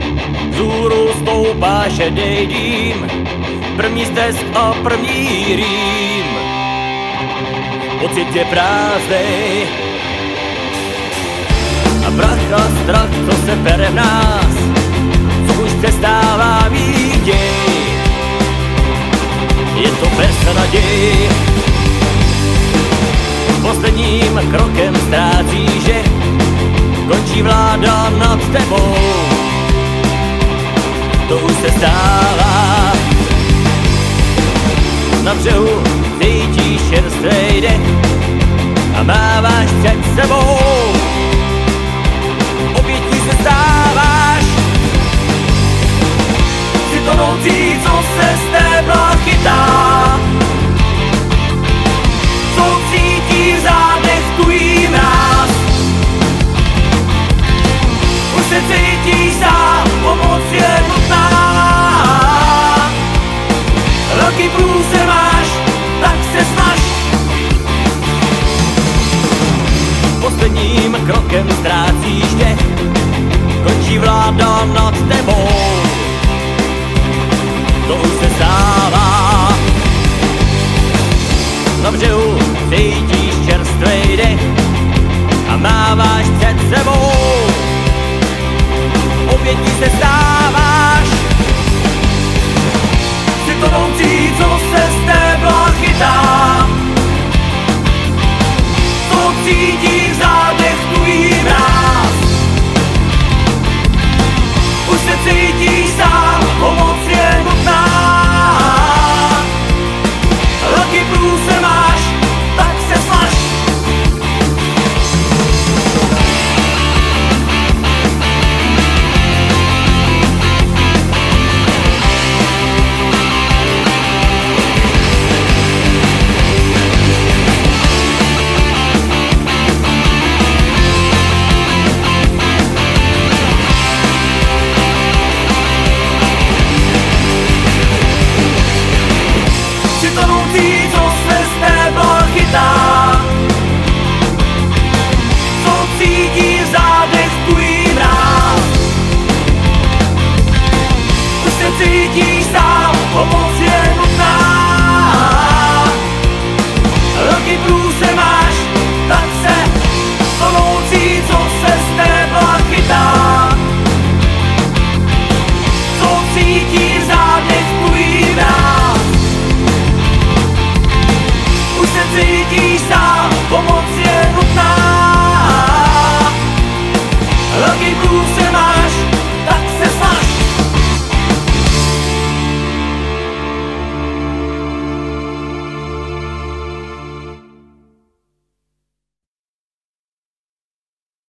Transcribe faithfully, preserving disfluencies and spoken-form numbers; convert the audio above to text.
Vzhůru stoupá šedej dým, první stesk a první rým. Pocit je prázdnej a prach a strach, co se pere v nás, co už přestává být děj. Je to bez naděj. Posledním krokem ztrácí, že končí vláda nad tebou. To už se stává. Na břehu cítíš čerstvej dech a máváš před sebou. Obětí se stáváš. Jsi tonoucí, co se z tébla chytá. Co cítí v zádech tvůj mráz. Už se cítíš sám, pomoc je nutná. Velký průser máš, tak se snaž. Posledním krokem ztrácíš dech, končí vláda nad tebou. To už se stává. Na břehu cítíš čerstvej dech a máváš před sebou. Obětí se stáváš. Jsi tonoucí, co se z tébla chytá.